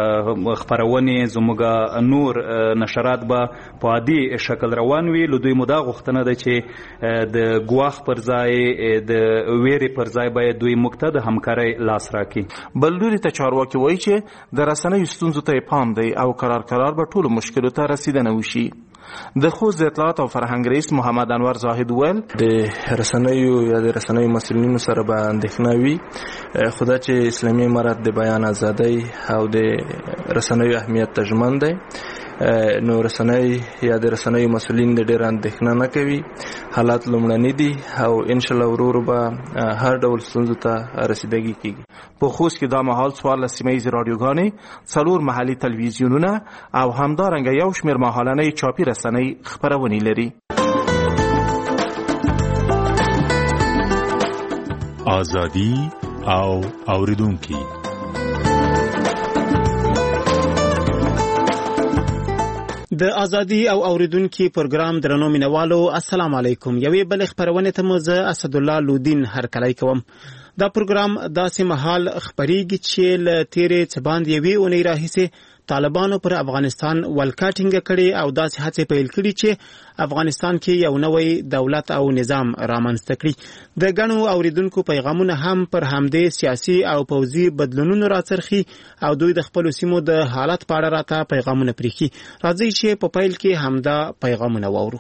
خپرونې زموږ نور نشرات به په عادي شکل روان وي. له دوی مو دا غوښتنه ده چې د ګواښ پر ځای د ویرې پر ځای باید دوی موږ ته د همکارۍ لاس راکړي. بل لوري ته چارواکي وایي چې د رسنیو ستونزو ته پام دی او قرار قرار به ټولو مشکلو ته رسیدنه وشي. د خوست د اطلاعات او فرهنګ رئیس محمد انور زاهد وویل د رسنیو یا د رسنیو مسؤلینو سره به اندېښنه وي، خو دا چې اسلامي امارت د بیان ازادۍ او د رسنیو اهمیت ته ژمن دی، نو رسنۍ یا د رسنیو مسؤلین د ډېر اندېښنه نه کوي. حالات لومړني دي او انشاءالله ورو ورو به هر ډول ستونزو ته رسیدګي کیږي. په خوست کې دا مهال څوارلس سیمه ییزې راډیوګانې، څلور محلي تلویزیونونه او همدارنګه یو شمېر ماهالنۍ چاپي رسنۍ خپرونې لري. ازادي او اوریدونکي د ازادي او اوریدونکي پروګرام درنو مینوالو، السلام علیکم. یوې بل خبرونه ته مو زه اسد الله لودین هرکلی کوم. دا پروګرام داسې مهال خبريږي چې ل تیرې څباند یوې اونۍ راهیسې طالبانو پر افغانستان ولکټینګ کړي او داسې هڅې پیل کړي چې افغانستان کې یو نوی دولت او نظام رامنځته کړي. د غنو اوریدونکو پیغامونه هم پر همدې سیاسي او پوځي بدلونونو راڅرخي او دوی د خپل سیمو د حالت په اړه راته پیغامونه پریخي. راځي چې په پیل کې همدا پیغامونه واورو.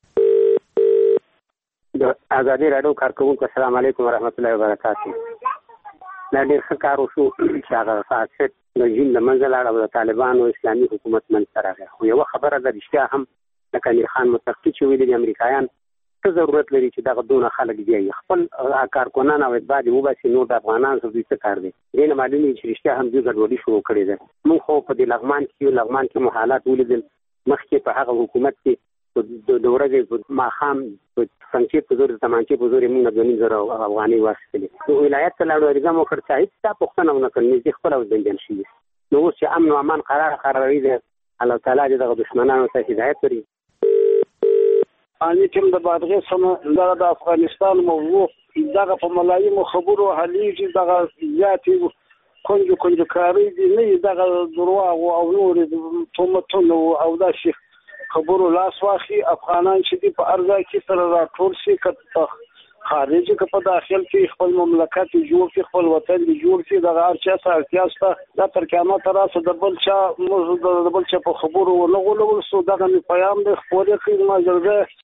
د ازادي راډیو کارکونکو السلام علیکم ورحمت الله وبرکاتہ. دا ډېر ښه کار وشو چې هغه فاسد رژیم له منځه لاړ او د طالبانو اسلامي حکومت منځته راغی. خو یوه خبره ده، رښتیا هم لکه امیر خان متقي چې ویلي دي، امریکایان څه ضرورت لري چې دغه دونه خلک بیایي، خپل کارکنان او اتباع دې وباسي، نور د افغانانو سره دوی څه کار دی. دې نه معلومېږي چې رښتیا هم دوی ګډوډي شروع کړې ده. موږ خو په دې لغمان کې لغمان کې مو حالات ولیدل. مخکې په هغه حکومت کې د ورځې په ماښام په څنګچې په زور د تمانچې په زور یې موږ دوه نیم زره افغانۍ واخیستلې. ولایت ته لاړو، عریضه مو وکړ، صاحب ستا پوښتنه ونه کړل، نږدې خپله اوس بندیان شوي. نو اوس چې امن او امان قرار قراروي دی، الله تعالی دې دغه دښمنانو ته هدایت ورکړي. اني ټیم د بادغیس څخه دغه د افغانستان موضوع دغه په ملايینو خبرو حلیږي، دغه زیاتې کنجو کنجو کاری دي، نه دغه درواغ او نور تهمتونه او داسې خبرو لاس واخلي. افغانان چې دي په ارزا کې سره راټول شي، که خارج کې په داخل کې خپل مملکت جوړ کړي، خپل وطن جوړ کړي، دغه هر چا ته اړتیا شته. دا تر قیامت راسه د بل چا موږ د بل چا په خبرو ونه غولول سو. دغه مې پیغام دی خپورې کړي ما جلده.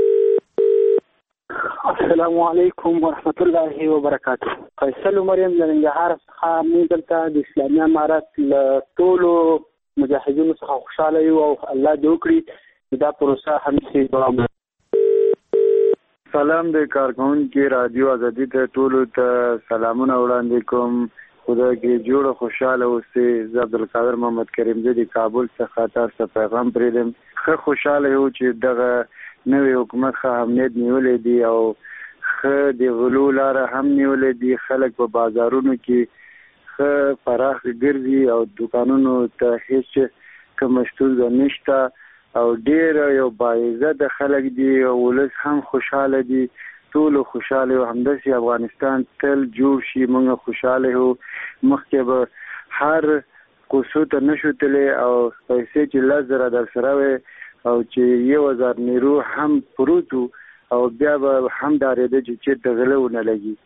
السلام علیکم ورحمت الله وبرکاتہ. فیصل مریم د ننګرهار څخه موږ دلته د اسلامي امارت له ټولو مجاهدینو څخه خوشاله یو او الله دې وکړي چې دا پروسه همېشه دوام وکړي. سلام د کارکونکو رادیو ازادي ته ټولو ته سلامونه وړاندې کوم. خدای کې جوړ خوشاله اوسئ. زه عبدالقادر محمد کریم زه د کابل څخه تاسو ته پیغام پرېږدم. ښه خوشاله یو چې دغه نوی حکومت ښه امنیت نیولی دی او ښه د غلو لاره هم نیولی دی. خلک په بازارونو کې ښه پراخ ګرځي او دکانونو ته هیڅ کومه ستونزه نشته او ډېر یو باعزته خلک دي او ولس هم خوشحاله دي. ټولو خوشحاله یو. همداسې افغانستان تل جوړ شي، موږ خوشحاله یو. مخکې به هر کوڅو ته نشو تللی او پیسې چې لس زره در سره وې او چې یو هزار نیرو هم پروت او بیا به هم ډارېده چې چېرته غله ونه لګي.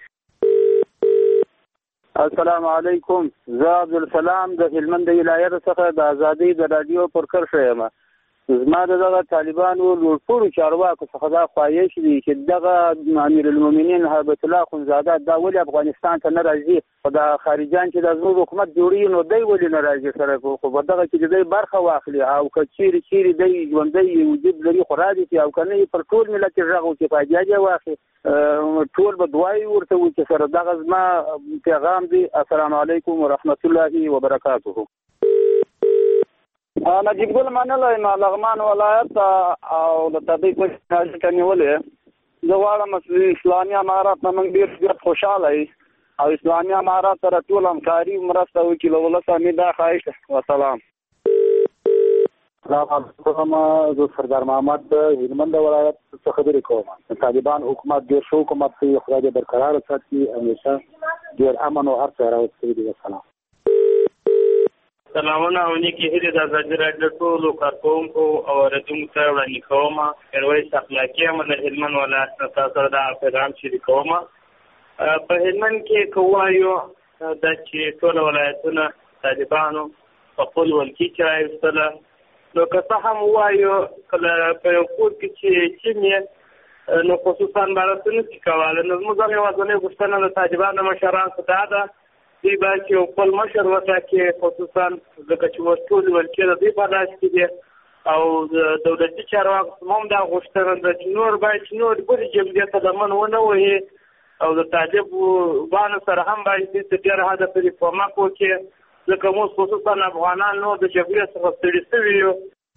السلام علیکم. زه عبدالسلام د هلمند ولایت څخه د ازادۍ د راډیو پرکرښه یم. زما د دغه طالبانو لوړپوړو چارواکو څخه دا خواهش دی چې دغه امیر المؤمنین هیبت الله اخندزاده دا ولې افغانستان ته نه راځي، خو د خارجان چې د زموږ حکومت جوړوي نو دی ولې نه راځي سره، خو په دغه کې د دوی برخه واخلي او که چیرې چیرې دی ژوندی وجود لري خو راځي چې او که نه پر ټول ملت یې غږ وکړي، فاجعه یې واخلي، ټول به دعایي ورته وکړي سره. دغه زما پیغام دی. السلام علیکم ورحمت الله وبرکاته. نجیب ګل منلی ما لغمان ولایت او د طبیعي کوچ ته نیولې. زه غواړم اسلامي امارات نه موږ ډېر زیات خوشحاله یو او اسلامي امارات سره ټول همکاري مرسته وکړي. له ولسه مې دا خواهش ده. وسلام. سلام علیکم. زه سردار محمد د هلمند ولایت څخه خبرې کوم. د طالبان حکومت ډېر ښه حکومت دی، خدای دې برقراره ساتي، همیشه ډېر امن او هر څه راوستلي دي. وسلام. سلامونه او نیکې هیلې د ازادي راډیو ټولو کارکوونکو او اورېدونکو ته وړاندې کوم. میرویس اخلاقي یم د هلمند ولایت نه تاسو سره دا پیغام شریکوم. په هلمند کې که ووایو دا چې ټول ولایتونه طالبانو په خپل ولکې کې راویستله نو که څه هم ووایو کله په یو کور کې چې چین نو خصوصا مرسته نشي کولی. نو زموږ هم یوازینۍ غوښتنه د طالبانو مشرانو څخه دا ده دوی باید چې یو خپل مشر وټاکي، خصوصا ځکه چې اوس ټولې ولکې د دوی په لاس کې دي او د دولتي چارواکو هم دا غوښتنه ده چې نور باید چې نور بلې جملې ته لمن ونه وهي او د طالبانو سره هم باید چې ډېر حده پورې کومک وکړي، ځکه موږ خصوصا افغانان نور د جګړې څخه ستړي شوي یو.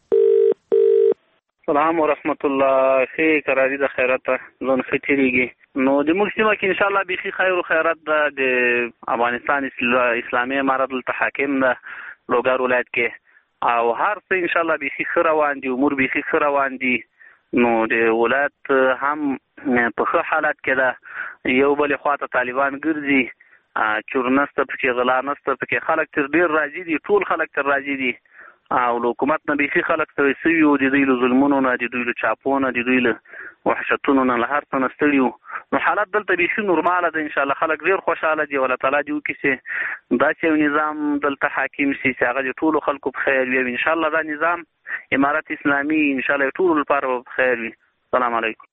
سلام ورحمت الله. ښې قراري د خیرات ځون ښه تېرېږي. نو د موږ سیمه کې انشاءالله بیخي خیر و خیرات ده. د افغانستان اسلامي امارت دلته حاکم ده لوګر ولایت کې او هر څه انشاءالله بیخي ښه روان دي، امور بیخي ښه روان دي. نو د ولایت هم په ښه حالت کې ده. یو بلې خوا ته طالبان ګرځي، چور نسته پکې، غلا نسته پکې، خلک تر ډېر راضي دي، ټول خلک تر راضي دي او له حکومت نه بیخي خلک ستړي سوي وو، د دوی له ظلمونو نه، د دوی له چاپو نه، د دوی له وحشتونو نه، له هر څه نه ستړي وو. نو حالت دلته بیخي نورماله ده. انشاءالله خلک ډېر خوشحاله دي او الله تعالی دې وکړي چې داسې یو نظام دلته حاکم شي چې هغه د ټولو خلکو په خیر وي. انشاءالله دا نظام امارت اسلامي انشاءالله ټولو لپاره په خیر وي. السلام علیکم.